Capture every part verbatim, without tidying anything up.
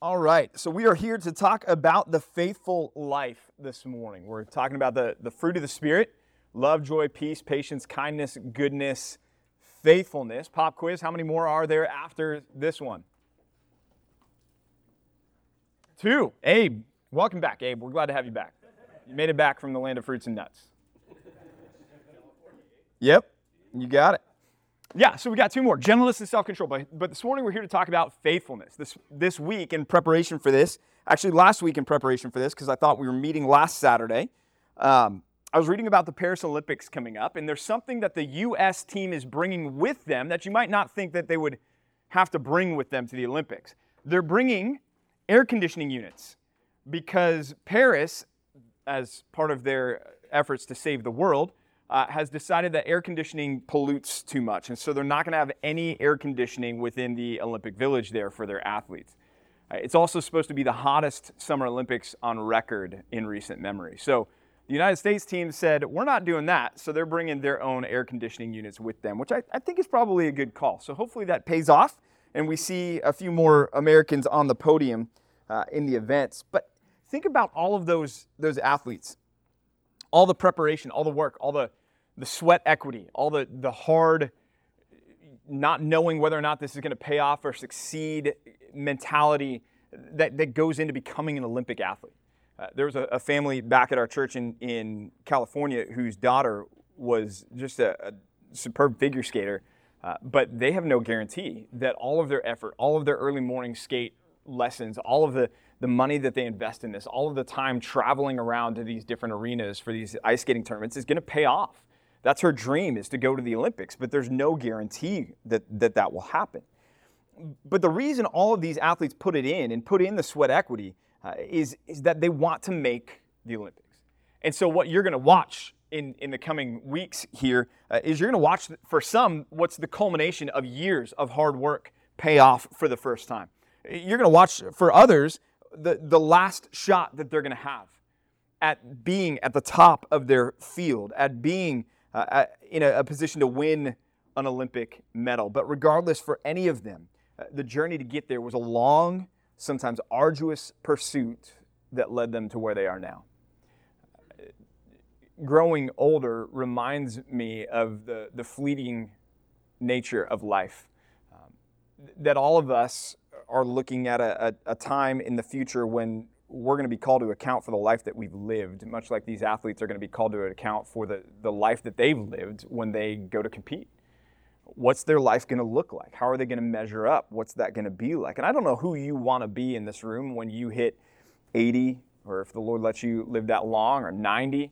All right, so we are here to talk about the faithful life this morning. We're talking about the, the fruit of the Spirit: love, joy, peace, patience, kindness, goodness, faithfulness. Pop quiz, how many more are there after this one? Two. Abe, welcome back, Abe. We're glad to have you back. You made it back from the land of fruits and nuts. Yep, you got it. Yeah, so we got two more, gentleness and self-control. But, but this morning we're here to talk about faithfulness. This this week in preparation for this, actually last week in preparation for this, because I thought we were meeting last Saturday, um, I was reading about the Paris Olympics coming up, and there's something that the U S team is bringing with them that you might not think that they would have to bring with them to the Olympics. They're bringing air conditioning units because Paris, as part of their efforts to save the world, Uh, has decided that air conditioning pollutes too much. And so they're not going to have any air conditioning within the Olympic Village there for their athletes. Uh, it's also supposed to be the hottest Summer Olympics on record in recent memory. So the United States team said, we're not doing that. So they're bringing their own air conditioning units with them, which I, I think is probably a good call. So hopefully that pays off and we see a few more Americans on the podium uh, in the events. But think about all of those, those athletes. All the preparation, all the work, all the, the sweat equity, all the, the hard not knowing whether or not this is going to pay off or succeed mentality that, that goes into becoming an Olympic athlete. Uh, there was a, a family back at our church in, in California whose daughter was just a, a superb figure skater, uh, but they have no guarantee that all of their effort, all of their early morning skate lessons, all of the the money that they invest in this, all of the time traveling around to these different arenas for these ice skating tournaments is going to pay off. That's her dream, is to go to the Olympics, but there's no guarantee that that, that will happen. But the reason all of these athletes put it in and put in the sweat equity uh, is, is that they want to make the Olympics. And so what you're going to watch in, in the coming weeks here uh, is you're going to watch, for some, what's the culmination of years of hard work pay off for the first time. You're going to watch, for others, the, the last shot that they're going to have at being at the top of their field, at being uh, at, in a, a position to win an Olympic medal. But regardless, for any of them, uh, the journey to get there was a long, sometimes arduous pursuit that led them to where they are now. Uh, growing older reminds me of the, the fleeting nature of life, um, that all of us are looking at a, a, a time in the future when we're going to be called to account for the life that we've lived, much like these athletes are going to be called to account for the, the life that they've lived when they go to compete. What's their life going to look like? How are they going to measure up? What's that going to be like? And I don't know who you want to be in this room when you hit eighty, or if the Lord lets you live that long, or ninety.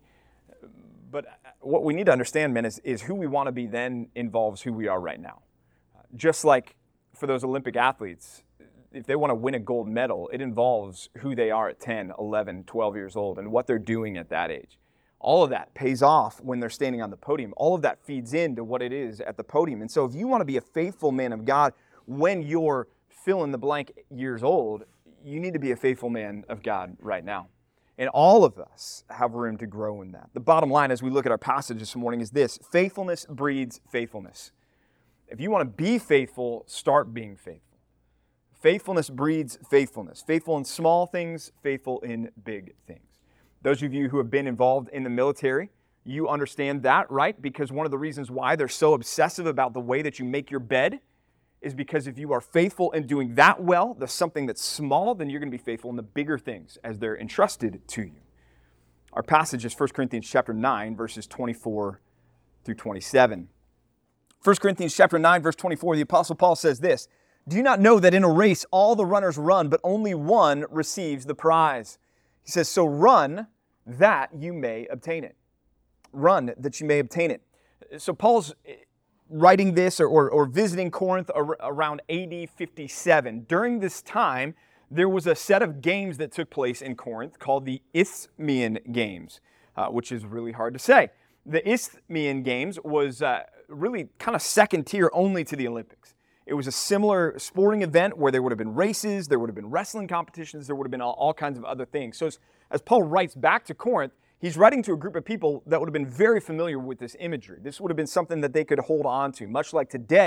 But what we need to understand, man, is, is who we want to be then involves who we are right now. Just like for those Olympic athletes, if they want to win a gold medal, it involves who they are at ten, eleven, twelve years old and what they're doing at that age. All of that pays off when they're standing on the podium. All of that feeds into what it is at the podium. And so if you want to be a faithful man of God when you're fill in the blank years old, you need to be a faithful man of God right now. And all of us have room to grow in that. The bottom line as we look at our passage this morning is this: faithfulness breeds faithfulness. If you want to be faithful, start being faithful. Faithfulness breeds faithfulness. Faithful in small things, faithful in big things. Those of you who have been involved in the military, you understand that, right? Because one of the reasons why they're so obsessive about the way that you make your bed is because if you are faithful in doing that well, there's something that's small, then you're going to be faithful in the bigger things as they're entrusted to you. Our passage is First Corinthians chapter nine, verses twenty-four through twenty-seven. First Corinthians chapter nine, verse twenty-four, the Apostle Paul says this: "Do you not know that in a race all the runners run, but only one receives the prize?" He says, "So run that you may obtain it." Run that you may obtain it. So Paul's writing this or, or, or visiting Corinth around A D fifty-seven. During this time, there was a set of games that took place in Corinth called the Isthmian Games, uh, which is really hard to say. The Isthmian Games was uh, really kind of second tier only to the Olympics. It was a similar sporting event where there would have been races, there would have been wrestling competitions, there would have been all, all kinds of other things. So as, as Paul writes back to Corinth, he's writing to a group of people that would have been very familiar with this imagery. This would have been something that they could hold on to, much like today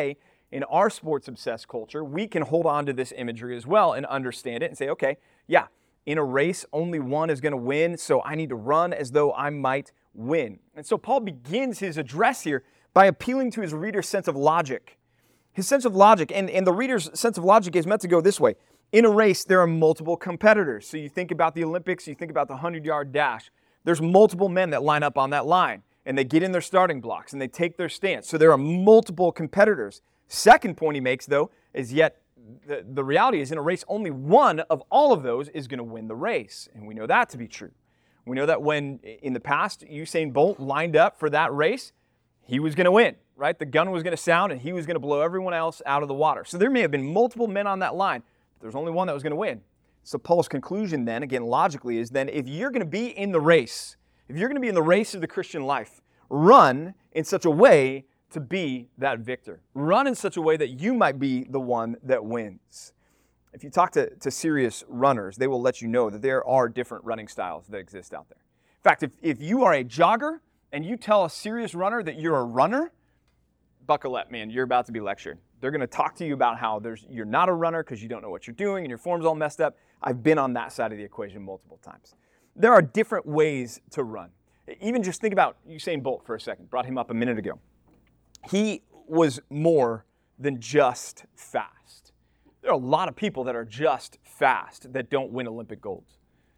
in our sports-obsessed culture, we can hold on to this imagery as well and understand it and say, okay, yeah, in a race, only one is going to win, so I need to run as though I might win. And so Paul begins his address here by appealing to his reader's sense of logic. His sense of logic, and, and the reader's sense of logic is meant to go this way. In a race, there are multiple competitors. So you think about the Olympics, you think about the hundred-yard dash. There's multiple men that line up on that line, and they get in their starting blocks, and they take their stance. So there are multiple competitors. Second point he makes, though, is yet the, the reality is in a race, only one of all of those is going to win the race, and we know that to be true. We know that when, in the past, Usain Bolt lined up for that race, he was going to win, right? The gun was going to sound, and he was going to blow everyone else out of the water. So there may have been multiple men on that line, but there's only one that was going to win. So Paul's conclusion then, again, logically, is then if you're going to be in the race, if you're going to be in the race of the Christian life, run in such a way to be that victor. Run in such a way that you might be the one that wins. If you talk to, to serious runners, they will let you know that there are different running styles that exist out there. In fact, if, if you are a jogger and you tell a serious runner that you're a runner, buckle up, man, you're about to be lectured. They're going to talk to you about how there's you're not a runner because you don't know what you're doing and your form's all messed up. I've been on that side of the equation multiple times. There are different ways to run. Even just think about Usain Bolt for a second. Brought him up a minute ago. He was more than just fast. There are a lot of people that are just fast that don't win Olympic golds.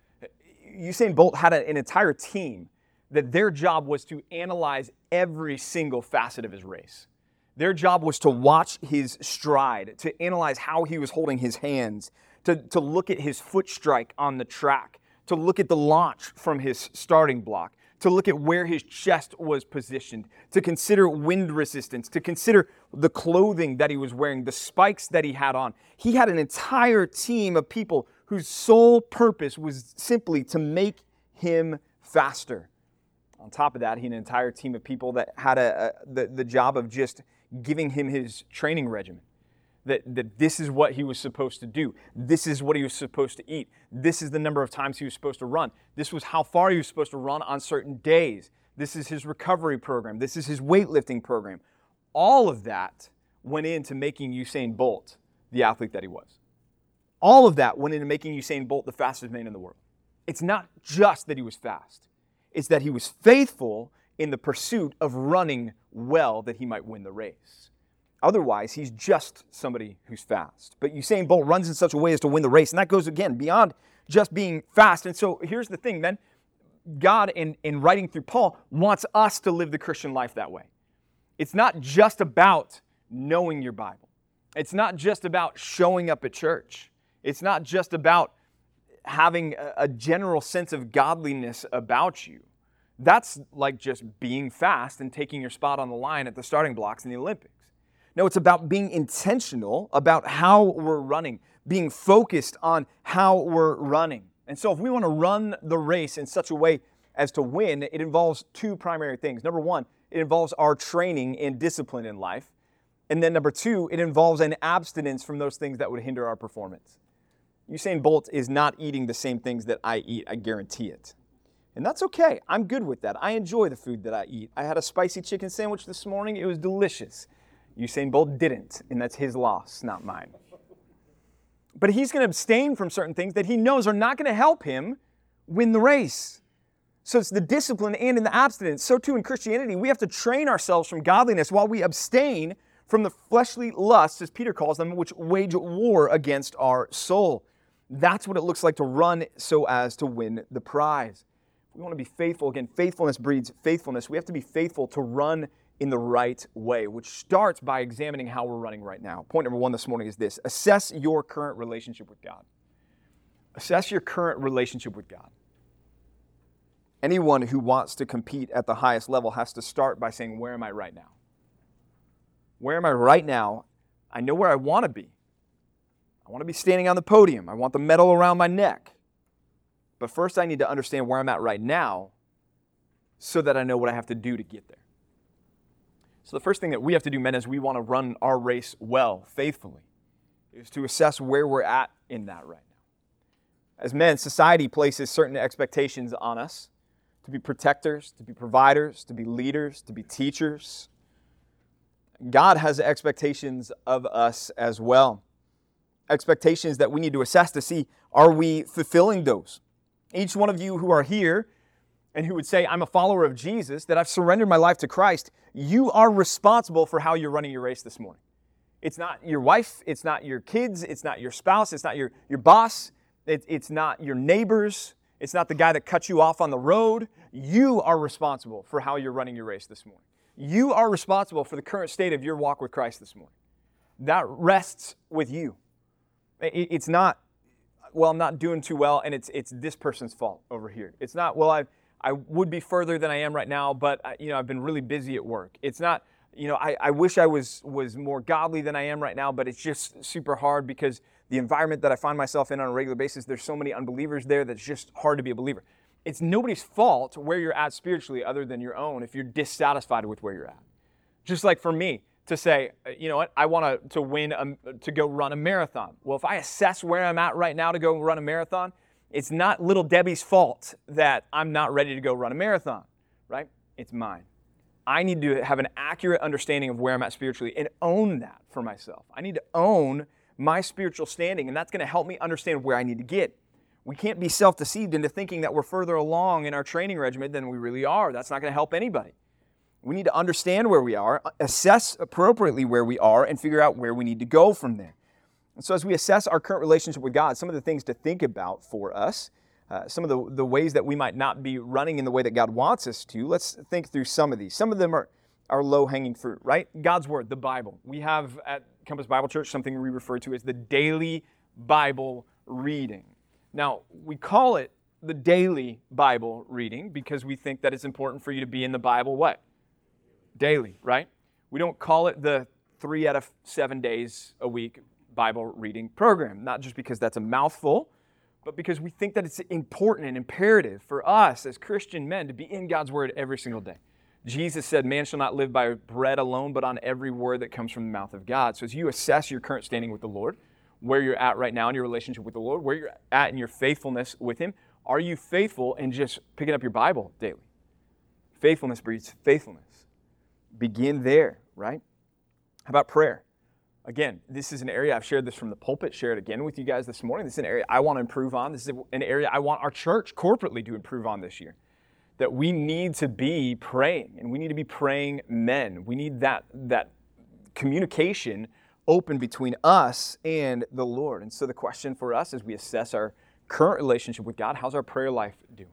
Usain Bolt had a, an entire team that their job was to analyze every single facet of his race. Their job was to watch his stride, to analyze how he was holding his hands, to, to look at his foot strike on the track, to look at the launch from his starting block, to look at where his chest was positioned, to consider wind resistance, to consider the clothing that he was wearing, the spikes that he had on. He had an entire team of people whose sole purpose was simply to make him faster. On top of that, he had an entire team of people that had a, a, the, the job of just giving him his training regimen. That, that this is what he was supposed to do. This is what he was supposed to eat. This is the number of times he was supposed to run. This was how far he was supposed to run on certain days. This is his recovery program. This is his weightlifting program. All of that went into making Usain Bolt the athlete that he was. All of that went into making Usain Bolt the fastest man in the world. It's not just that he was fast. It's that he was faithful in the pursuit of running well that he might win the race. Otherwise, he's just somebody who's fast. But Usain Bolt runs in such a way as to win the race. And that goes, again, beyond just being fast. And so here's the thing, man. God, in, in writing through Paul, wants us to live the Christian life that way. It's not just about knowing your Bible. It's not just about showing up at church. It's not just about having a, a general sense of godliness about you. That's like just being fast and taking your spot on the line at the starting blocks in the Olympics. No, it's about being intentional about how we're running, being focused on how we're running. And so if we want to run the race in such a way as to win, it involves two primary things. Number one, it involves our training and discipline in life. And then number two, it involves an abstinence from those things that would hinder our performance. Usain Bolt is not eating the same things that I eat, I guarantee it. And that's okay. I'm good with that. I enjoy the food that I eat. I had a spicy chicken sandwich this morning. It was delicious. Usain Bolt didn't, and that's his loss, not mine. But he's going to abstain from certain things that he knows are not going to help him win the race. So it's the discipline and in the abstinence. So too in Christianity, we have to train ourselves from godliness while we abstain from the fleshly lusts, as Peter calls them, which wage war against our soul. That's what it looks like to run so as to win the prize. We want to be faithful. Again, faithfulness breeds faithfulness. We have to be faithful to run in the right way, which starts by examining how we're running right now. Point number one this morning is this: assess your current relationship with God. Assess your current relationship with God. Anyone who wants to compete at the highest level has to start by saying, where am I right now? Where am I right now? I know where I want to be. I want to be standing on the podium. I want the medal around my neck. But first I need to understand where I'm at right now so that I know what I have to do to get there. So the first thing that we have to do, men, as we want to run our race well, faithfully, is to assess where we're at in that right now. As men, society places certain expectations on us to be protectors, to be providers, to be leaders, to be teachers. God has expectations of us as well. Expectations that we need to assess to see, are we fulfilling those? Each one of you who are here and who would say, I'm a follower of Jesus, that I've surrendered my life to Christ, you are responsible for how you're running your race this morning. It's not your wife, it's not your kids, it's not your spouse, it's not your, your boss, it, it's not your neighbors, it's not the guy that cut you off on the road. You are responsible for how you're running your race this morning. You are responsible for the current state of your walk with Christ this morning. That rests with you. It, it's not, well, I'm not doing too well, and it's it's this person's fault over here. It's not, well, I I would be further than I am right now, but I, you know, I've been really busy at work. It's not, you know, I, I wish I was was more godly than I am right now, but it's just super hard because the environment that I find myself in on a regular basis, there's so many unbelievers there that it's just hard to be a believer. It's nobody's fault where you're at spiritually other than your own if you're dissatisfied with where you're at. Just like for me to say, you know what, I want to to win, a, to go run a marathon. Well, if I assess where I'm at right now to go run a marathon, it's not little Debbie's fault that I'm not ready to go run a marathon, right? It's mine. I need to have an accurate understanding of where I'm at spiritually and own that for myself. I need to own my spiritual standing, and that's going to help me understand where I need to get. We can't be self-deceived into thinking that we're further along in our training regimen than we really are. That's not going to help anybody. We need to understand where we are, assess appropriately where we are, and figure out where we need to go from there. And so as we assess our current relationship with God, some of the things to think about for us, uh, some of the, the ways that we might not be running in the way that God wants us to, let's think through some of these. Some of them are, are low-hanging fruit, right? God's Word, the Bible. We have at Compass Bible Church something we refer to as the daily Bible reading. Now, we call it the daily Bible reading because we think that it's important for you to be in the Bible what? Daily, right? We don't call it the three out of seven days a week Bible reading program, not just because that's a mouthful, but because we think that it's important and imperative for us as Christian men to be in God's Word every single day. Jesus said, man shall not live by bread alone, but on every word that comes from the mouth of God. So as you assess your current standing with the Lord, where you're at right now in your relationship with the Lord, where you're at in your faithfulness with Him, are you faithful in just picking up your Bible daily? Faithfulness breeds faithfulness. Begin there, right? How about prayer? Again, this is an area, I've shared this from the pulpit, share it again with you guys this morning. This is an area I want to improve on. This is an area I want our church corporately to improve on this year. That we need to be praying, and we need to be praying men. We need that, that communication open between us and the Lord. And so the question for us as we assess our current relationship with God, how's our prayer life doing?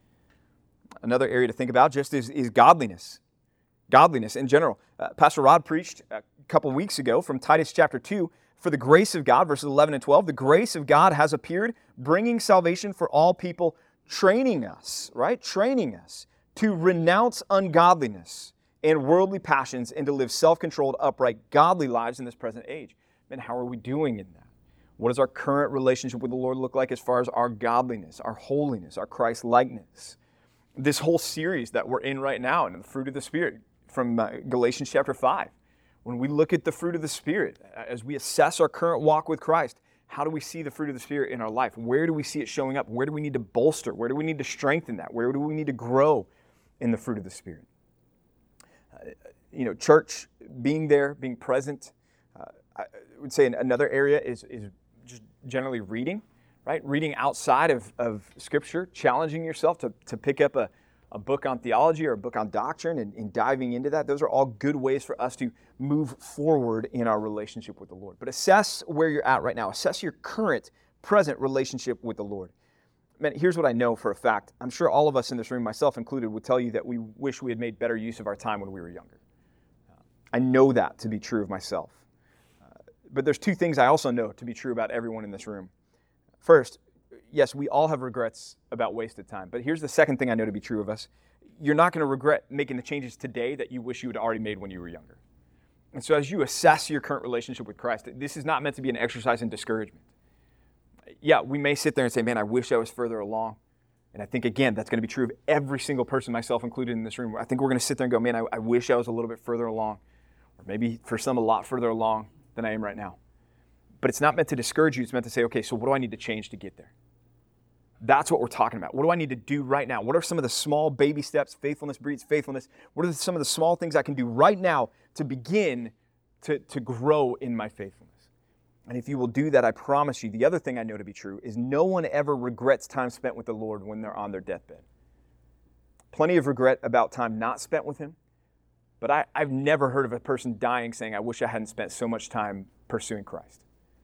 Another area to think about just is, is godliness. Godliness in general. Uh, Pastor Rod preached a couple weeks ago from Titus chapter two, for the grace of God, verses eleven and twelve, the grace of God has appeared, bringing salvation for all people, training us, right? Training us to renounce ungodliness and worldly passions and to live self-controlled, upright, godly lives in this present age. And how are we doing in that? What does our current relationship with the Lord look like as far as our godliness, our holiness, our Christ-likeness? This whole series that we're in right now, and the fruit of the Spirit, from uh, Galatians chapter five. When we look at the fruit of the Spirit, as we assess our current walk with Christ, how do we see the fruit of the Spirit in our life? Where do we see it showing up? Where do we need to bolster? Where do we need to strengthen that? Where do we need to grow in the fruit of the Spirit? Uh, you know, church, being there, being present. Uh, I would say another area is, is just generally reading, right? Reading outside of, of Scripture, challenging yourself to, to pick up a a book on theology or a book on doctrine and, and diving into that. Those are all good ways for us to move forward in our relationship with the Lord. But assess where you're at right now. Assess your current, present relationship with the Lord. Man, here's what I know for a fact. I'm sure all of us in this room, myself included, would tell you that we wish we had made better use of our time when we were younger. Uh, I know that to be true of myself. Uh, but there's two things I also know to be true about everyone in this room. First, yes, we all have regrets about wasted time. But here's the second thing I know to be true of us. You're not going to regret making the changes today that you wish you had already made when you were younger. And so as you assess your current relationship with Christ, this is not meant to be an exercise in discouragement. Yeah, we may sit there and say, man, I wish I was further along. And I think, again, that's going to be true of every single person, myself included in this room. I think we're going to sit there and go, man, I, I wish I was a little bit further along. Or maybe for some, a lot further along than I am right now. But it's not meant to discourage you. It's meant to say, okay, so what do I need to change to get there? That's what we're talking about. What do I need to do right now? What are some of the small baby steps? Faithfulness breeds faithfulness. What are some of the small things I can do right now to begin to, to grow in my faithfulness? And if you will do that, I promise you, the other thing I know to be true is no one ever regrets time spent with the Lord when they're on their deathbed. Plenty of regret about time not spent with Him, but I, I've never heard of a person dying saying, I wish I hadn't spent so much time pursuing Christ.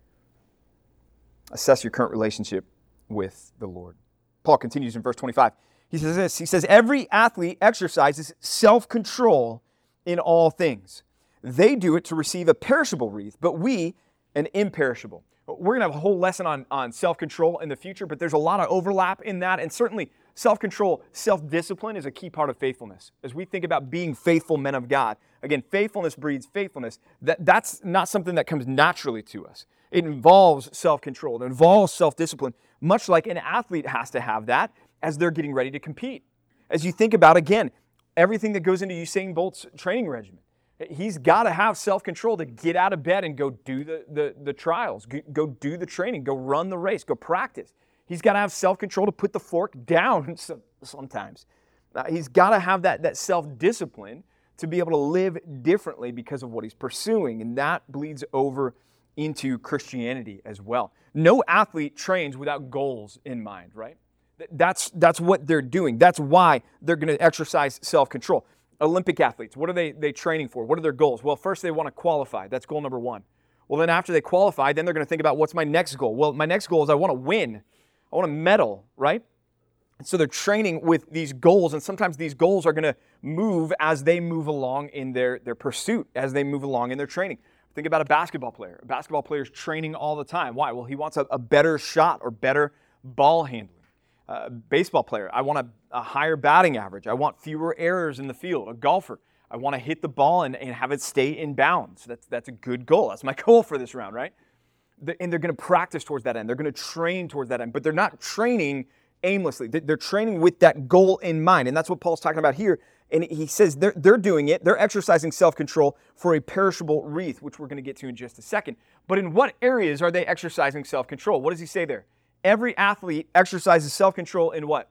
Assess your current relationship with the Lord. Paul continues in verse twenty-five. He says this, he says, every athlete exercises self-control in all things. They do it to receive a perishable wreath, but we an imperishable. We're going to have a whole lesson on, on self-control in the future, but there's a lot of overlap in that, and certainly self-control, self-discipline is a key part of faithfulness. As we think about being faithful men of God, again, faithfulness breeds faithfulness. That, that's not something that comes naturally to us. It involves self-control. It involves self-discipline, much like an athlete has to have that as they're getting ready to compete. As you think about, again, everything that goes into Usain Bolt's training regimen, he's got to have self-control to get out of bed and go do the, the, the trials, go do the training, go run the race, go practice. He's got to have self-control to put the fork down sometimes. Uh, he's got to have that, that self-discipline to be able to live differently because of what he's pursuing, and that bleeds over into Christianity as well. No athlete trains without goals in mind, right? That's, that's what they're doing. That's why they're going to exercise self-control. Olympic athletes, what are they, they training for? What are their goals? Well, first they want to qualify. That's goal number one. Well, then after they qualify, then they're going to think about what's my next goal? Well, my next goal is I want to win. I want to medal, right? And so they're training with these goals, and sometimes these goals are going to move as they move along in their, their pursuit, as they move along in their training. Think about a basketball player. A basketball player is training all the time. Why? Well, he wants a, a better shot or better ball handling. A baseball player, I want a, a higher batting average. I want fewer errors in the field. A golfer, I want to hit the ball and, and have it stay in bounds. That's, that's a good goal. That's my goal for this round, right? The, and they're going to practice towards that end. They're going to train towards that end. But they're not training aimlessly. They're training with that goal in mind. And that's what Paul's talking about here. And he says they're, they're doing it. They're exercising self-control for a perishable wreath, which we're going to get to in just a second. But in what areas are they exercising self-control? What does he say there? Every athlete exercises self-control in what?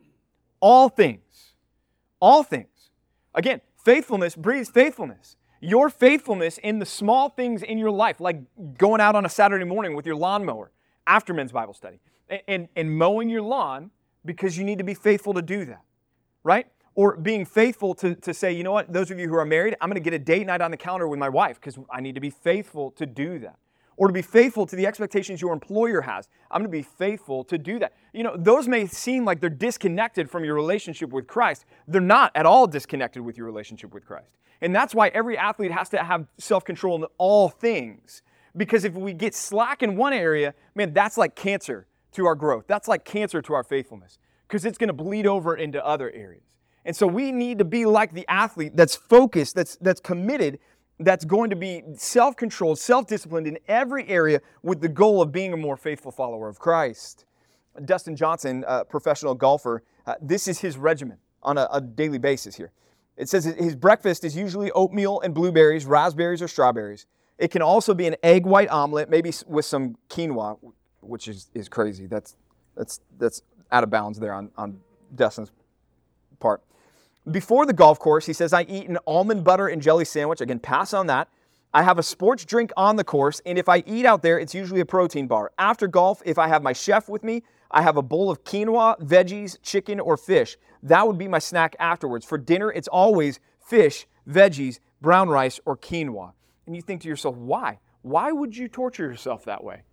All things. All things. Again, faithfulness breeds faithfulness. Your faithfulness in the small things in your life, like going out on a Saturday morning with your lawnmower after men's Bible study and, and, and mowing your lawn because you need to be faithful to do that, right? Or being faithful to, to say, you know what, those of you who are married, I'm going to get a date night on the calendar with my wife because I need to be faithful to do that. Or to be faithful to the expectations your employer has. I'm going to be faithful to do that. You know, those may seem like they're disconnected from your relationship with Christ. They're not at all disconnected with your relationship with Christ. And that's why every athlete has to have self-control in all things. Because if we get slack in one area, man, that's like cancer to our growth. That's like cancer to our faithfulness. Because it's going to bleed over into other areas. And so we need to be like the athlete that's focused, that's, that's committed, that's going to be self-controlled, self-disciplined in every area with the goal of being a more faithful follower of Christ. Dustin Johnson, a professional golfer, uh, this is his regimen on a, a daily basis here. It says his breakfast is usually oatmeal and blueberries, raspberries, or strawberries. It can also be an egg white omelet, maybe with some quinoa, which is, is crazy. That's, that's, that's out of bounds there on, on Dustin's part. Before the golf course, he says, I eat an almond butter and jelly sandwich. Again, pass on that. I have a sports drink on the course, and if I eat out there, it's usually a protein bar. After golf, if I have my chef with me, I have a bowl of quinoa, veggies, chicken, or fish. That would be my snack afterwards. For dinner, it's always fish, veggies, brown rice, or quinoa. And you think to yourself, why? Why would you torture yourself that way?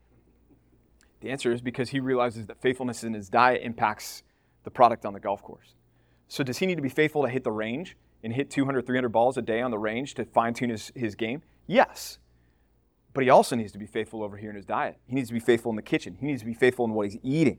The answer is because he realizes that faithfulness in his diet impacts the product on the golf course. So does he need to be faithful to hit the range and hit two hundred, three hundred balls a day on the range to fine-tune his, his game? Yes. But he also needs to be faithful over here in his diet. He needs to be faithful in the kitchen. He needs to be faithful in what he's eating.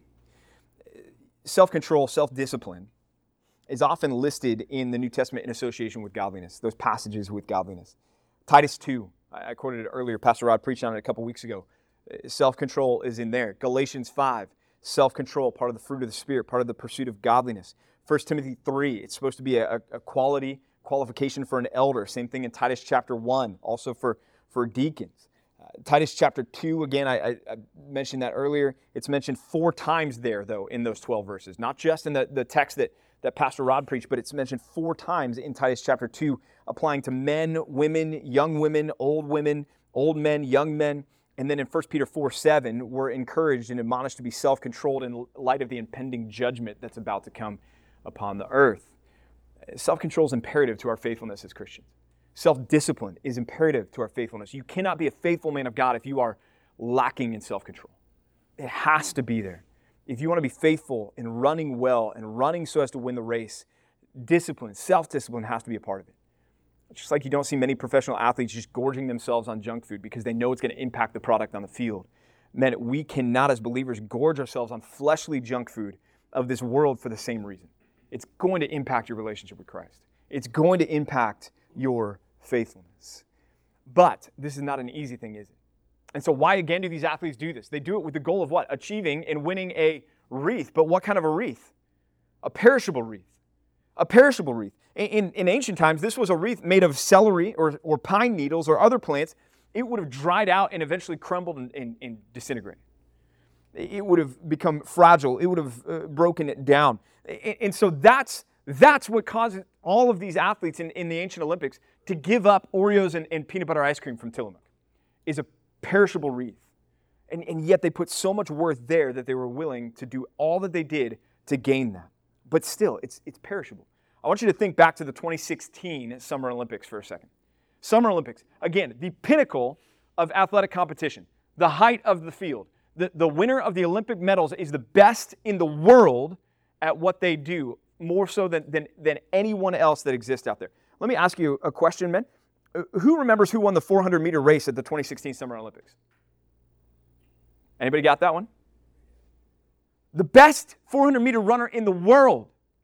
Self-control, self-discipline is often listed in the New Testament in association with godliness, those passages with godliness. Titus two, I quoted it earlier. Pastor Rod preached on it a couple weeks ago. Self-control is in there. Galatians five, self-control, part of the fruit of the Spirit, part of the pursuit of godliness. First Timothy three, it's supposed to be a, a quality qualification for an elder. Same thing in Titus chapter one, also for, for deacons. Uh, Titus chapter two, again, I, I, I mentioned that earlier. It's mentioned four times there, though, in those twelve verses. Not just in the, the text that, that Pastor Rod preached, but it's mentioned four times in Titus chapter two, applying to men, women, young women, old women, old men, young men. And then in First Peter four seven, we're encouraged and admonished to be self-controlled in light of the impending judgment that's about to come upon the earth. Self-control is imperative to our faithfulness as Christians. Self-discipline is imperative to our faithfulness. You cannot be a faithful man of God if you are lacking in self-control. It has to be there. If you want to be faithful in running well and running so as to win the race, discipline, self-discipline has to be a part of it. Just like you don't see many professional athletes just gorging themselves on junk food because they know it's going to impact the product on the field. Men, we cannot as believers gorge ourselves on fleshly junk food of this world for the same reason. It's going to impact your relationship with Christ. It's going to impact your faithfulness. But this is not an easy thing, is it? And so why again do these athletes do this? They do it with the goal of what? Achieving and winning a wreath. But what kind of a wreath? A perishable wreath. A perishable wreath. In, in, in ancient times, this was a wreath made of celery or, or pine needles or other plants. It would have dried out and eventually crumbled and, and, and disintegrated. It would have become fragile. It would have uh, broken it down. And, and so that's That's what causes all of these athletes in, in the ancient Olympics to give up Oreos and, and peanut butter ice cream from Tillamook, is a perishable wreath. And, and yet they put so much worth there that they were willing to do all that they did to gain that. But still, it's, it's perishable. I want you to think back to the twenty sixteen Summer Olympics for a second. Summer Olympics, again, the pinnacle of athletic competition, the height of the field. The, the winner of the Olympic medals is the best in the world at what they do, more so than, than, than anyone else that exists out there. Let me ask you a question, men. Who remembers who won the four hundred meter race at the twenty sixteen Summer Olympics? Anybody got that one? The best four hundred meter runner in the world.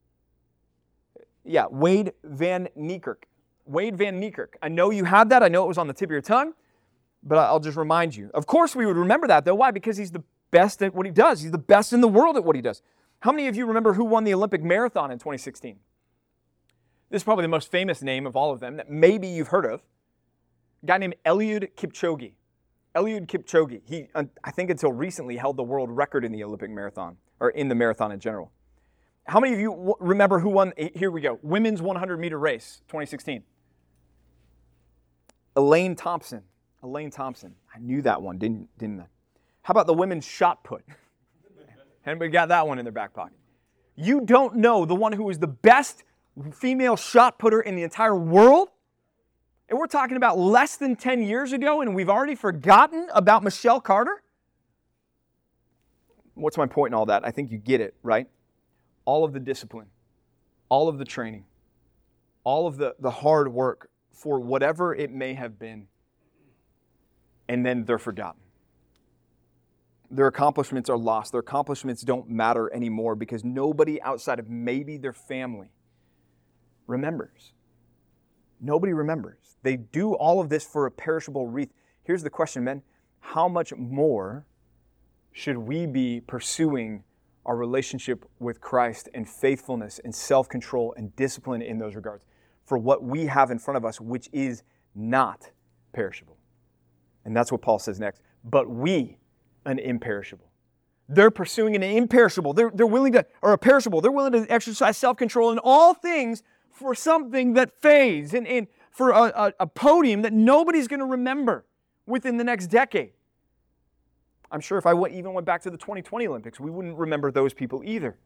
Yeah, Wade Van Niekerk. Wade Van Niekerk. I know you had that. I know it was on the tip of your tongue, but I'll just remind you. Of course we would remember that, though. Why? Because he's the best at what he does. He's the best in the world at what he does. How many of you remember who won the Olympic marathon in twenty sixteen? This is probably the most famous name of all of them that maybe you've heard of. A guy named Eliud Kipchoge. Eliud Kipchoge. He, I think until recently, held the world record in the Olympic marathon, or in the marathon in general. How many of you w- remember who won, here we go, women's one hundred meter race, twenty sixteen? Elaine Thompson. Elaine Thompson. I knew that one, didn't, didn't I? How about the women's shot put? Anybody got that one in their back pocket? You don't know the one who was the best female shot putter in the entire world? And we're talking about less than ten years ago, and we've already forgotten about Michelle Carter? What's my point in all that? I think you get it, right? All of the discipline, all of the training, all of the, the hard work for whatever it may have been, and then they're forgotten. Their accomplishments are lost. Their accomplishments don't matter anymore because nobody outside of maybe their family remembers. Nobody remembers. They do all of this for a perishable wreath. Here's the question, men. How much more should we be pursuing our relationship with Christ and faithfulness and self-control and discipline in those regards for what we have in front of us, which is not perishable? And that's what Paul says next. But we, an imperishable. They're pursuing an imperishable. They're, they're willing to, or a perishable. They're willing to exercise self-control in all things for something that fades and, and for a, a, a podium that nobody's going to remember within the next decade. I'm sure if I went, even went back to the twenty twenty Olympics, we wouldn't remember those people either.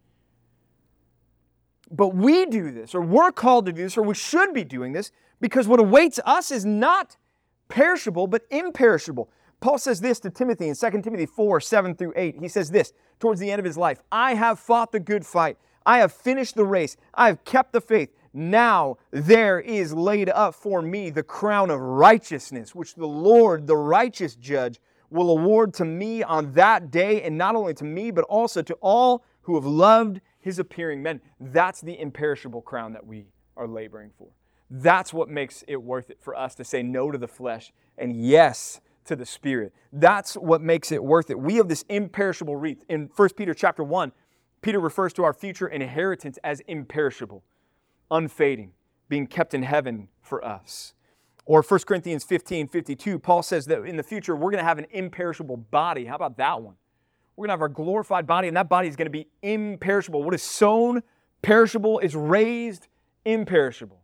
But we do this, or we're called to do this, or we should be doing this, because what awaits us is not perishable, but imperishable. Paul says this to Timothy in Second Timothy four, seven through eight. He says this towards the end of his life. I have fought the good fight. I have finished the race. I have kept the faith. Now there is laid up for me the crown of righteousness, which the Lord, the righteous judge, will award to me on that day, and not only to me, but also to all who have loved His appearing. Men, that's the imperishable crown that we are laboring for. That's what makes it worth it for us to say no to the flesh and yes to the Spirit. That's what makes it worth it. We have this imperishable wreath. In First Peter chapter one, Peter refers to our future inheritance as imperishable, unfading, being kept in heaven for us. Or First Corinthians fifteen fifty-two, Paul says that in the future we're going to have an imperishable body. How about that one? We're going to have our glorified body, and that body is going to be imperishable. What is sown perishable is raised imperishable.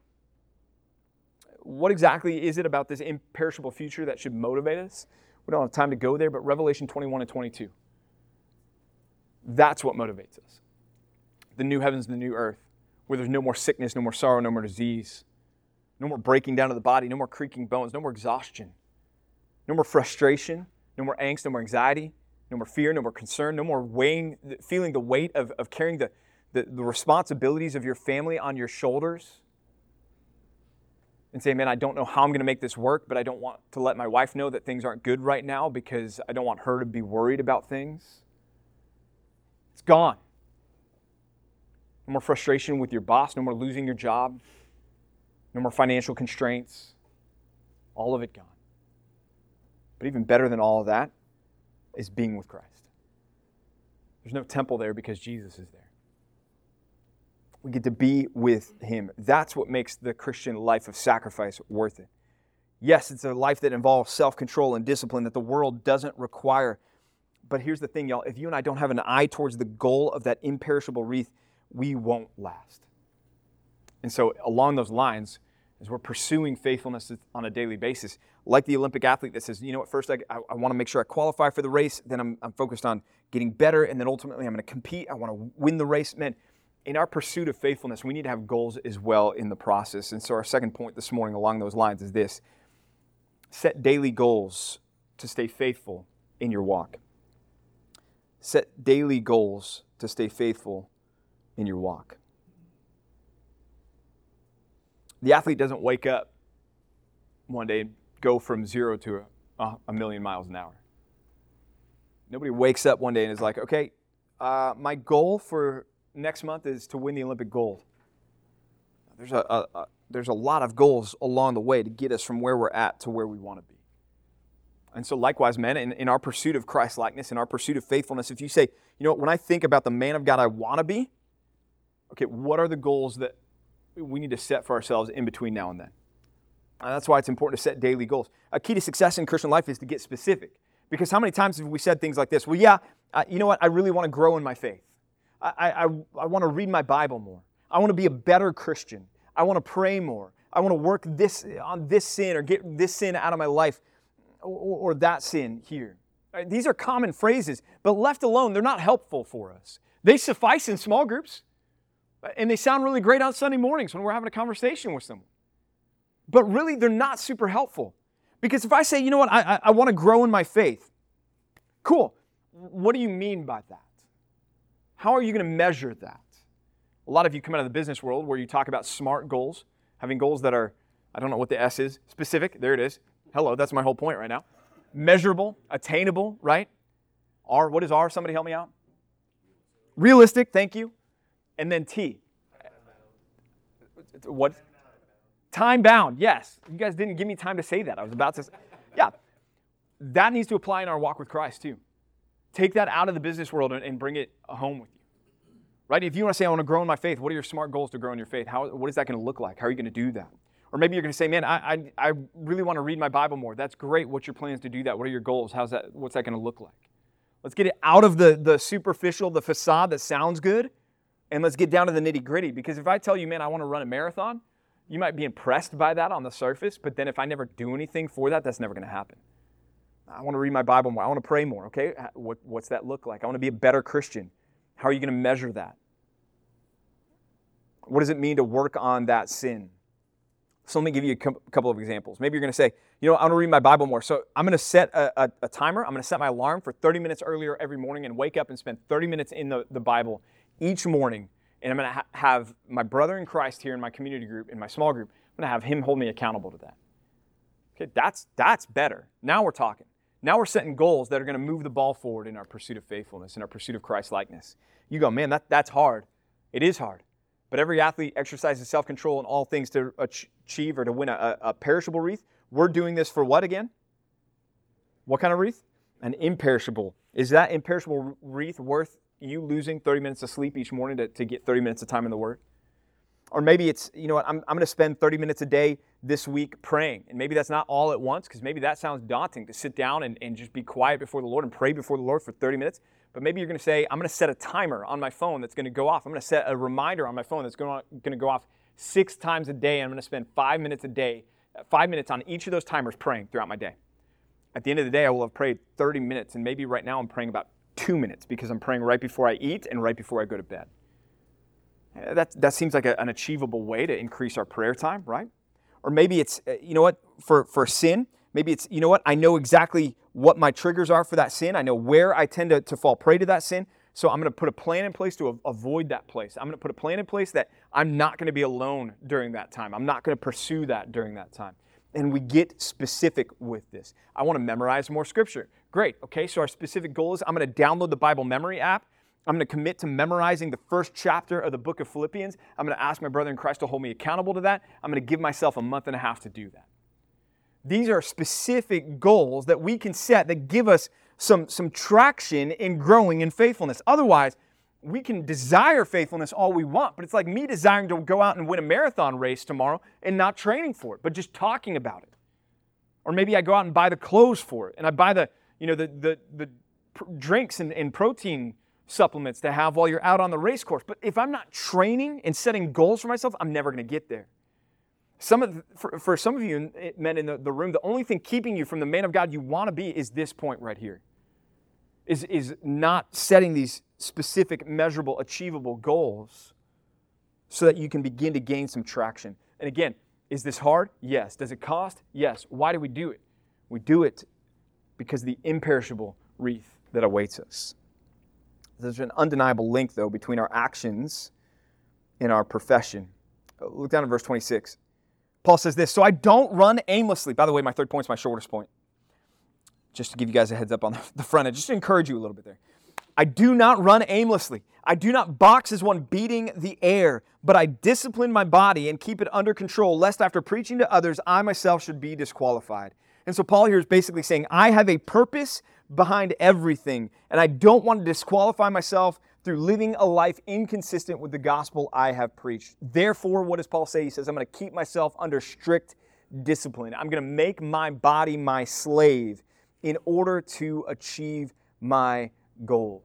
What exactly is it about this imperishable future that should motivate us? We don't have time to go there, but Revelation twenty-one and twenty-two. That's what motivates us. The new heavens and the new earth, where there's no more sickness, no more sorrow, no more disease, no more breaking down of the body, no more creaking bones, no more exhaustion, no more frustration, no more angst, no more anxiety, no more fear, no more concern, no more weighing, feeling the weight of, of carrying the, the, the responsibilities of your family on your shoulders and say, man, I don't know how I'm going to make this work, but I don't want to let my wife know that things aren't good right now because I don't want her to be worried about things. It's gone. No more frustration with your boss, no more losing your job, no more financial constraints, all of it gone. But even better than all of that is being with Christ. There's no temple there because Jesus is there. We get to be with Him. That's what makes the Christian life of sacrifice worth it. Yes, it's a life that involves self-control and discipline that the world doesn't require. But here's the thing, y'all. If you and I don't have an eye towards the goal of that imperishable wreath, we won't last. And so along those lines, as we're pursuing faithfulness on a daily basis, like the Olympic athlete that says, you know what, first I, I, I want to make sure I qualify for the race, then I'm, I'm focused on getting better, and then ultimately I'm going to compete, I want to win the race. Man, in our pursuit of faithfulness, we need to have goals as well in the process. And so our second point this morning along those lines is this: set daily goals to stay faithful in your walk. Set daily goals to stay faithful in your walk. The athlete doesn't wake up one day and go from zero to a, a million miles an hour. Nobody wakes up one day and is like, okay, uh, my goal for next month is to win the Olympic gold. There's a, a, a there's a lot of goals along the way to get us from where we're at to where we want to be. And so likewise, men, in, in our pursuit of Christ-likeness, in our pursuit of faithfulness, if you say, you know, when I think about the man of God I want to be, okay, what are the goals that we need to set for ourselves in between now and then? And that's why it's important to set daily goals. A key to success in Christian life is to get specific. Because how many times have we said things like this? Well, yeah, uh, you know what? I really want to grow in my faith. I, I, I want to read my Bible more. I want to be a better Christian. I want to pray more. I want to work this on this sin or get this sin out of my life or, or that sin here. Right? These are common phrases, but left alone, they're not helpful for us. They suffice in small groups, and they sound really great on Sunday mornings when we're having a conversation with someone. But really, they're not super helpful. Because if I say, you know what, I, I, I want to grow in my faith, cool. What do you mean by that? How are you going to measure that? A lot of you come out of the business world where you talk about SMART goals, having goals that are, I don't know what the S is, specific, there it is. Hello, that's my whole point right now. Measurable, attainable, right? R, what is R? Somebody help me out. Realistic, thank you. And then T. What? Time bound, yes. You guys didn't give me time to say that. I was about to say, yeah. That needs to apply in our walk with Christ too. Take that out of the business world and bring it home with you. Right? If you want to say, I want to grow in my faith, what are your SMART goals to grow in your faith? How, what is that going to look like? How are you going to do that? Or maybe you're going to say, man, I, I, I really want to read my Bible more. That's great. What's your plans to do that? What are your goals? How's that? What's that going to look like? Let's get it out of the, the superficial, the facade that sounds good, and let's get down to the nitty gritty. Because if I tell you, man, I want to run a marathon, you might be impressed by that on the surface, but then if I never do anything for that, that's never going to happen. I want to read my Bible more. I want to pray more. Okay, what, what's that look like? I want to be a better Christian. How are you going to measure that? What does it mean to work on that sin? So let me give you a couple of examples. Maybe you're going to say, you know, I want to read my Bible more. So I'm going to set a, a, a timer. I'm going to set my alarm for thirty minutes earlier every morning and wake up and spend thirty minutes in the, the Bible each morning. And I'm going to ha- have my brother in Christ here in my community group, in my small group, I'm going to have him hold me accountable to that. Okay, that's that's better. Now we're talking. Now we're setting goals that are going to move the ball forward in our pursuit of faithfulness, in our pursuit of Christ-likeness. You go, man, that, that's hard. It is hard. But every athlete exercises self-control in all things to achieve or to win a, a perishable wreath. We're doing this for what again? What kind of wreath? An imperishable. Is that imperishable wreath worth you losing thirty minutes of sleep each morning to, to get thirty minutes of time in the Word? Or maybe it's, you know what, I'm, I'm going to spend thirty minutes a day this week praying. And maybe that's not all at once, because maybe that sounds daunting to sit down and, and just be quiet before the Lord and pray before the Lord for thirty minutes. But maybe you're going to say, I'm going to set a timer on my phone that's going to go off. I'm going to set a reminder on my phone that's going to go off six times a day. And I'm going to spend five minutes a day, five minutes on each of those timers praying throughout my day. At the end of the day, I will have prayed thirty minutes. And maybe right now I'm praying about two minutes because I'm praying right before I eat and right before I go to bed. That, that seems like a, an achievable way to increase our prayer time, right? Or maybe it's, you know what, for, for sin, maybe it's, you know what, I know exactly what my triggers are for that sin. I know where I tend to, to fall prey to that sin. So I'm going to put a plan in place to a, avoid that place. I'm going to put a plan in place that I'm not going to be alone during that time. I'm not going to pursue that during that time. And we get specific with this. I want to memorize more scripture. Great. Okay, so our specific goal is I'm going to download the Bible memory app. I'm going to commit to memorizing the first chapter of the book of Philippians. I'm going to ask my brother in Christ to hold me accountable to that. I'm going to give myself a month and a half to do that. These are specific goals that we can set that give us some, some traction in growing in faithfulness. Otherwise, we can desire faithfulness all we want, but it's like me desiring to go out and win a marathon race tomorrow and not training for it, but just talking about it. Or maybe I go out and buy the clothes for it, and I buy the, you know, the, the, the drinks and, and protein supplements to have while you're out on the race course. But if I'm not training and setting goals for myself, I'm never going to get there. Some of the, for, for some of you men in the, the room, the only thing keeping you from the man of God you want to be is this point right here. Is, is not setting these specific, measurable, achievable goals so that you can begin to gain some traction. And again, is this hard? Yes. Does it cost? Yes. Why do we do it? We do it because of the imperishable wreath that awaits us. There's an undeniable link, though, between our actions and our profession. Look down at verse twenty-six. Paul says this, so I don't run aimlessly. By the way, my third point is my shortest point. Just to give you guys a heads up on the front end, just to encourage you a little bit there. I do not run aimlessly. I do not box as one beating the air, but I discipline my body and keep it under control, lest after preaching to others, I myself should be disqualified. And so Paul here is basically saying, I have a purpose behind everything, and I don't want to disqualify myself through living a life inconsistent with the gospel I have preached. Therefore, what does Paul say? He says, I'm going to keep myself under strict discipline. I'm going to make my body my slave in order to achieve my goals.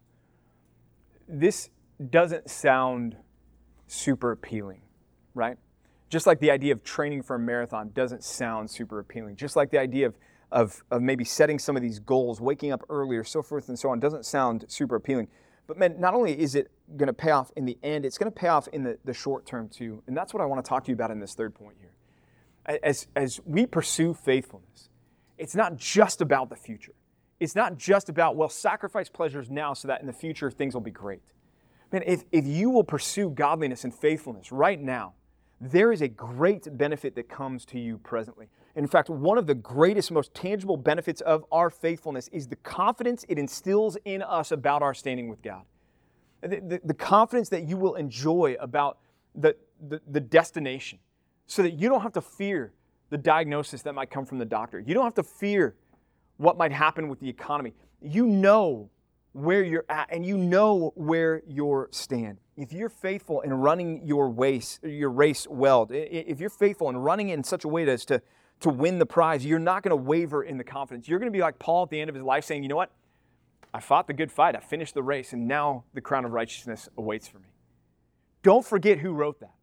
This doesn't sound super appealing, right? Just like the idea of training for a marathon doesn't sound super appealing. Just like the idea of, of, of maybe setting some of these goals, waking up earlier, so forth and so on, doesn't sound super appealing. But man, not only is it going to pay off in the end, it's going to pay off in the, the short term too. And that's what I want to talk to you about in this third point here. As, as we pursue faithfulness, it's not just about the future. It's not just about, well, sacrifice pleasures now so that in the future things will be great. Man, if, if you will pursue godliness and faithfulness right now, there is a great benefit that comes to you presently. In fact, one of the greatest, most tangible benefits of our faithfulness is the confidence it instills in us about our standing with God. The, the, the confidence that you will enjoy about the, the, the destination, so that you don't have to fear the diagnosis that might come from the doctor. You don't have to fear what might happen with the economy. You know where you're at, and you know where you're stand. If you're faithful in running your race, your race well, if you're faithful in running it in such a way as to, to win the prize, you're not going to waver in the confidence. You're going to be like Paul at the end of his life saying, you know what? I fought the good fight. I finished the race, and now the crown of righteousness awaits for me. Don't forget who wrote that.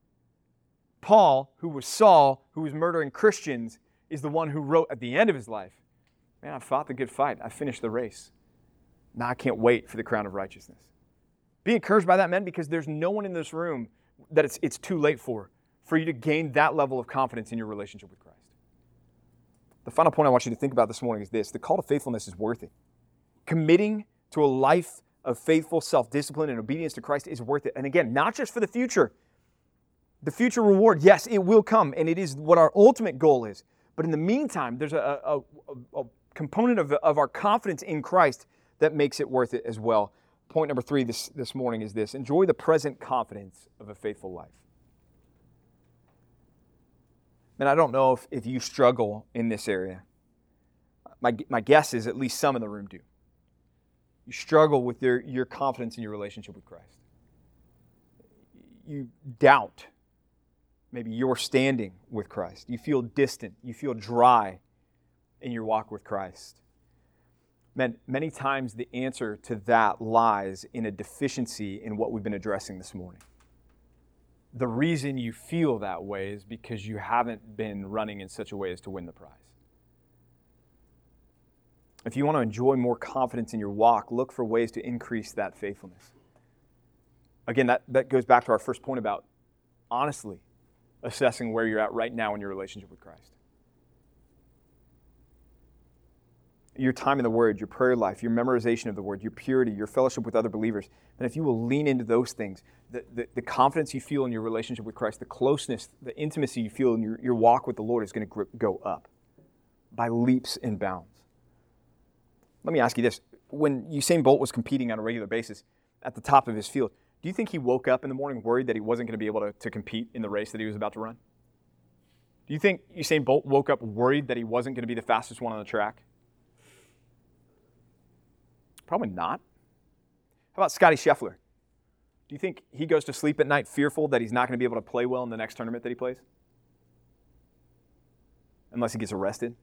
Paul, who was Saul, who was murdering Christians, is the one who wrote at the end of his life, man, I fought the good fight. I finished the race. Now I can't wait for the crown of righteousness. Be encouraged by that, men, because there's no one in this room that it's, it's too late for, for you to gain that level of confidence in your relationship with Christ. The final point I want you to think about this morning is this. The call to faithfulness is worth it. Committing to a life of faithful self-discipline and obedience to Christ is worth it. And again, not just for the future. The future reward, yes, it will come, and it is what our ultimate goal is. But in the meantime, there's a, a, a, a component of, of our confidence in Christ that makes it worth it as well. Point number three this, this morning is this. Enjoy the present confidence of a faithful life. And I don't know if, if you struggle in this area. My, my guess is at least some in the room do. You struggle with your, your confidence in your relationship with Christ. you doubt maybe your standing with Christ. You feel distant. You feel dry in your walk with Christ. Man, many times the answer to that lies in a deficiency in what we've been addressing this morning. The reason you feel that way is because you haven't been running in such a way as to win the prize. If you want to enjoy more confidence in your walk, look for ways to increase that faithfulness. Again, that, that goes back to our first point about honestly assessing where you're at right now in your relationship with Christ. Your time in the Word, your prayer life, your memorization of the Word, your purity, your fellowship with other believers. And if you will lean into those things, the, the, the confidence you feel in your relationship with Christ, the closeness, the intimacy you feel in your, your walk with the Lord is going to go up by leaps and bounds. Let me ask you this. When Usain Bolt was competing on a regular basis at the top of his field, do you think he woke up in the morning worried that he wasn't going to be able to, to compete in the race that he was about to run? Do you think Usain Bolt woke up worried that he wasn't going to be the fastest one on the track? Probably not. How about Scotty Scheffler? Do you think he goes to sleep at night fearful that he's not going to be able to play well in the next tournament that he plays? Unless he gets arrested?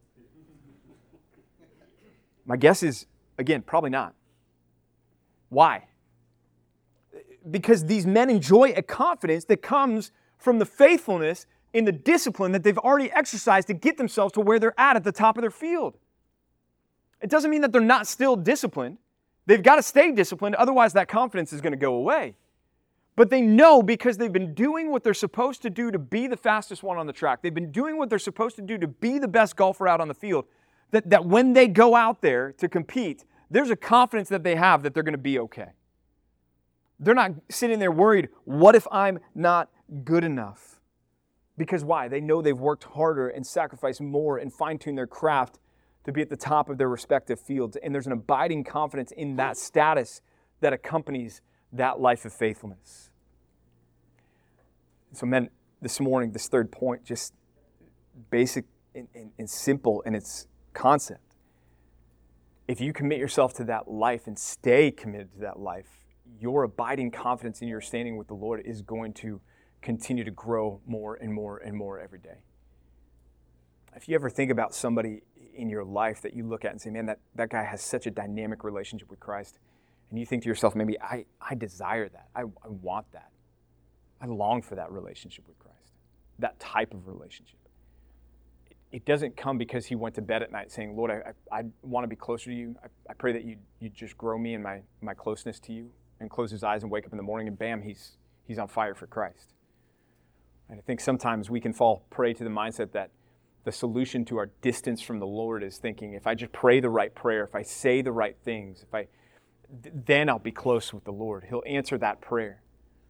My guess is, again, probably not. Why? Because these men enjoy a confidence that comes from the faithfulness in the discipline that they've already exercised to get themselves to where they're at at the top of their field. It doesn't mean that they're not still disciplined. They've got to stay disciplined, otherwise that confidence is going to go away. But they know because they've been doing what they're supposed to do to be the fastest one on the track. They've been doing what they're supposed to do to be the best golfer out on the field. That, that when they go out there to compete, there's a confidence that they have that they're going to be okay. They're not sitting there worried, what if I'm not good enough? Because why? They know they've worked harder and sacrificed more and fine-tuned their craft to be at the top of their respective fields. And there's an abiding confidence in that status that accompanies that life of faithfulness. So men, this morning, this third point, just basic and, and, and simple in its concept. If you commit yourself to that life and stay committed to that life, your abiding confidence in your standing with the Lord is going to continue to grow more and more and more every day. If you ever think about somebody in your life that you look at and say, man, that, that guy has such a dynamic relationship with Christ, and you think to yourself, maybe I, I desire that. I, I want that. I long for that relationship with Christ, that type of relationship. It, it doesn't come because he went to bed at night saying, Lord, I, I, I want to be closer to you. I, I pray that you you just grow me in my, my closeness to you, and close his eyes and wake up in the morning and bam, he's he's on fire for Christ. And I think sometimes we can fall prey to the mindset that the solution to our distance from the Lord is thinking, if I just pray the right prayer, if I say the right things, if I, then I'll be close with the Lord. He'll answer that prayer.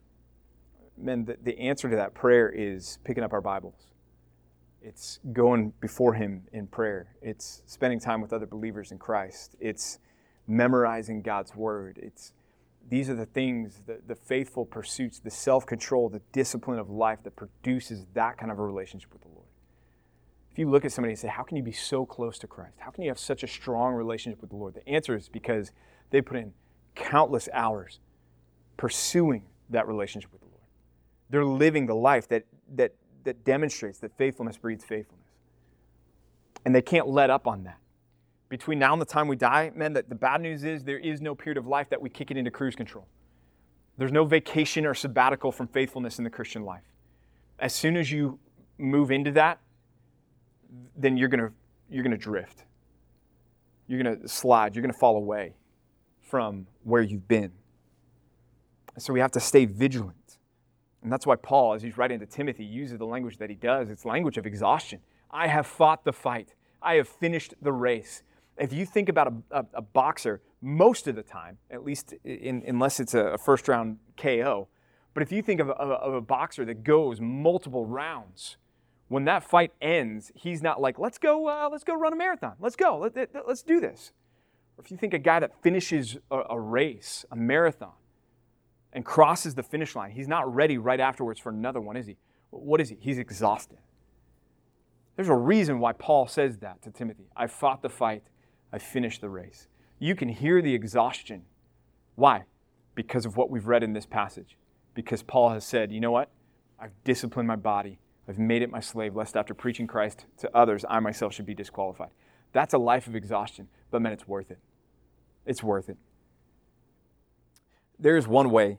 Men, the, the answer to that prayer is picking up our Bibles. It's going before Him in prayer. It's spending time with other believers in Christ. It's memorizing God's Word. It's These are the things, the, the faithful pursuits, the self-control, the discipline of life that produces that kind of a relationship with the Lord. If you look at somebody and say, how can you be so close to Christ? How can you have such a strong relationship with the Lord? The answer is because they put in countless hours pursuing that relationship with the Lord. They're living the life that, that, that demonstrates that faithfulness breeds faithfulness. And they can't let up on that. Between now and the time we die, man, the, the bad news is there is no period of life that we kick it into cruise control. There's no vacation or sabbatical from faithfulness in the Christian life. As soon as you move into that, then you're gonna you're gonna drift. You're gonna slide. You're gonna fall away from where you've been. And so we have to stay vigilant. And that's why Paul, as he's writing to Timothy, uses the language that he does. It's language of exhaustion. I have fought the fight. I have finished the race. If you think about a, a, a boxer, most of the time, at least in, unless it's a, a first-round K O, but if you think of a, of a boxer that goes multiple rounds, when that fight ends, he's not like, let's go, uh, let's go run a marathon. Let's go. Let, let, let's do this. Or if you think a guy that finishes a, a race, a marathon, and crosses the finish line, he's not ready right afterwards for another one, is he? What is he? He's exhausted. There's a reason why Paul says that to Timothy. I fought the fight. I finished the race. You can hear the exhaustion. Why? Because of what we've read in this passage. because Paul has said, you know what? I've disciplined my body. I've made it my slave, lest after preaching Christ to others, I myself should be disqualified. That's a life of exhaustion, but man, it's worth it. It's worth it. There is one way,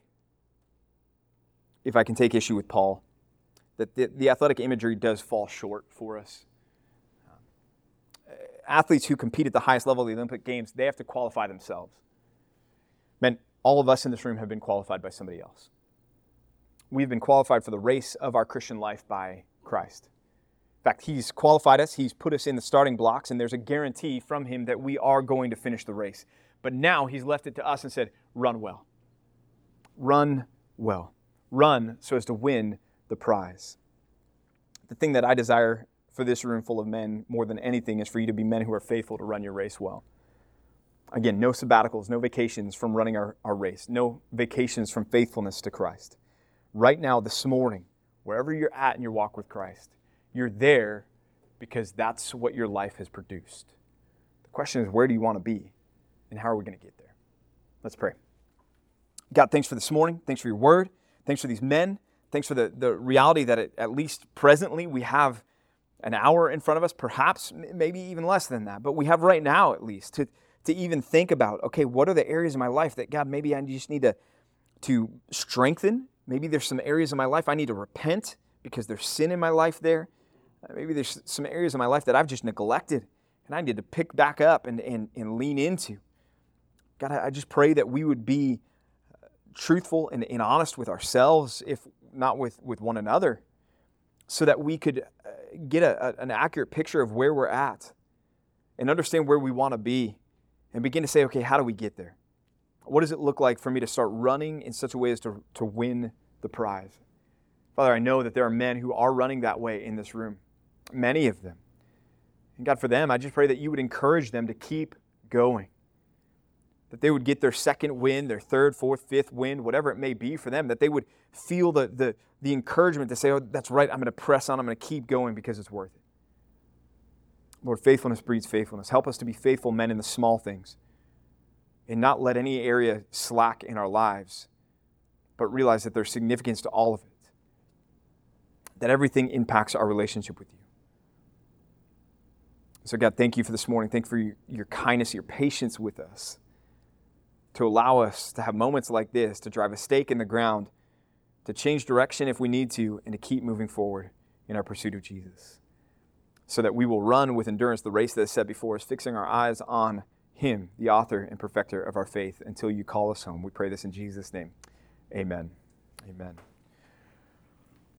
if I can take issue with Paul, that the, the athletic imagery does fall short for us. Um, athletes who compete at the highest level of the Olympic Games, they have to qualify themselves. Man, all of us in this room have been qualified by somebody else. We've been qualified for the race of our Christian life by Christ. In fact, He's qualified us, He's put us in the starting blocks, and there's a guarantee from Him that we are going to finish the race. But now He's left it to us and said, run well. Run well. Run so as to win the prize. The thing that I desire for this room full of men more than anything is for you to be men who are faithful to run your race well. Again, no sabbaticals, no vacations from running our, our race, no vacations from faithfulness to Christ. Right now, this morning, wherever you're at in your walk with Christ, you're there because that's what your life has produced. The question is, where do you want to be? And how are we going to get there? Let's pray. God, thanks for this morning. Thanks for your word. Thanks for these men. Thanks for the, the reality that it, at least presently we have an hour in front of us, perhaps maybe even less than that. But we have right now at least to, to even think about, okay, what are the areas of my life that, God, maybe I just need to, to strengthen. Maybe there's some areas of my life I need to repent because there's sin in my life there. Maybe there's some areas of my life that I've just neglected and I need to pick back up and, and, and lean into. God, I just pray that we would be truthful and, and honest with ourselves, if not with, with one another, so that we could get a, a, an accurate picture of where we're at and understand where we want to be and begin to say, okay, how do we get there? What does it look like for me to start running in such a way as to, to win the prize? Father, I know that there are men who are running that way in this room, many of them. And God, for them, I just pray that you would encourage them to keep going, that they would get their second win, their third, fourth, fifth win, whatever it may be for them, that they would feel the, the, the encouragement to say, oh, that's right, I'm going to press on, I'm going to keep going because it's worth it. Lord, faithfulness breeds faithfulness. Help us to be faithful men in the small things, and not let any area slack in our lives, but realize that there's significance to all of it, that everything impacts our relationship with you. So God, thank you for this morning. Thank you for your, your kindness, your patience with us, to allow us to have moments like this, to drive a stake in the ground, to change direction if we need to, and to keep moving forward in our pursuit of Jesus, so that we will run with endurance the race that is set before us, fixing our eyes on Him, the author and perfecter of our faith, until you call us home. We pray this in Jesus' name. Amen. Amen.